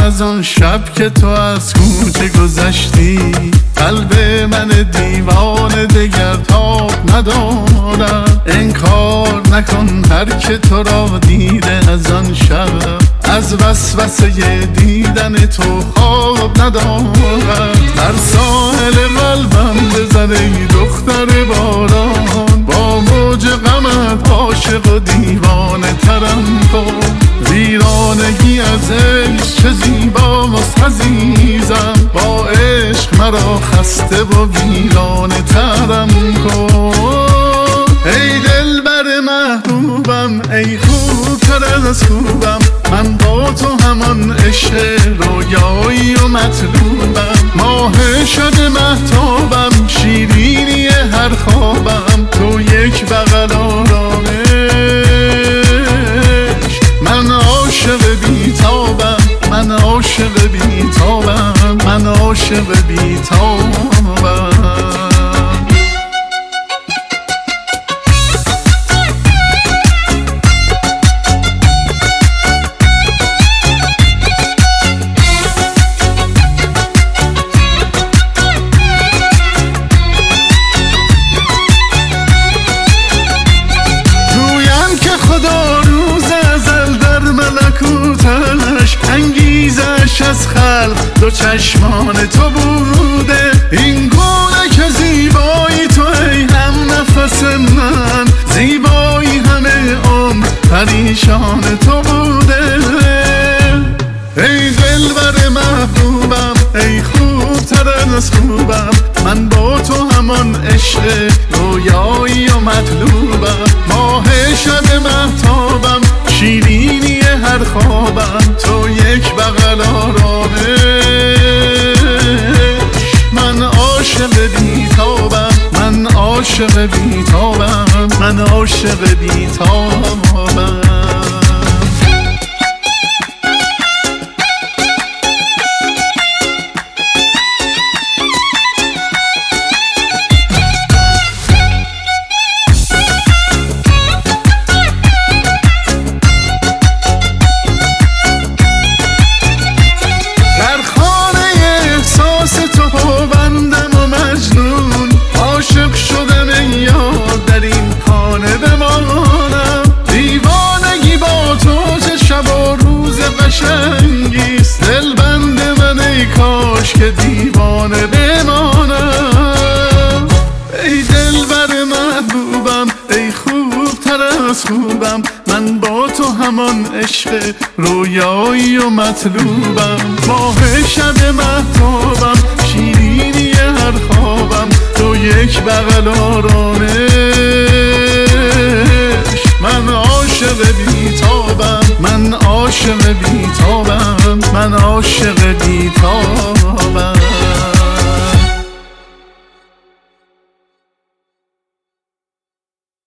از آن شب که تو از کوچه گذشتی، قلب من دیوانه دگر تاب ندارد. انکار نکن هر که تو را دیده از آن شب، از وسوسه دیدن تو خواب ندارد. در ساحل قلبم بزن ای دختر باران، با موج غمت عاشق و دیوانه ترم کن. ویرانگی از عشق چه زیباست عزیزم، با عشق مرا خسته و ویرانه ترم کن. ای دلبر محبوبم، ای خوبتر از خوبم، من با تو همان عشق رویایی و مطلوبم. ماه شب مهتابم، شیرینی هر خوابم، تو یک بغل آرامش. من عاشق بیتابم، من عاشق بیتابم، من عاشق بیتابم. انگیزش از خلق دو چشمان تو بوده، این گونه که زیبایی تو ای هم نفس من، زیبایی همه عمر پریشان تو بوده. ای دلبر محبوبم، ای خوبتر از خوبم، من با تو همان عشق رویایی و مطلوبم. ماه شب مهتابم، شیرینی هر خوابم، تو یک بغل آرامش. من عاشق بیتابم، من عاشق بیتابم، من عاشق بیتابم. عاشق شدم ای یار، در این خانه بمانم. دیوانگی با تو چه شب و روز قشنگیست، دلبند من ای کاش که دیوانه بمانم. ای دلبر محبوبم، ای خوبتر از خوبم، من با تو همان عشق رویایی و مطلوبم. ماه شب مهتابم، شیرینی هر خوابم، تو یک بغل آرامش. من عاشق بیتابم، من عاشق بیتابم، من عاشق بیتابم.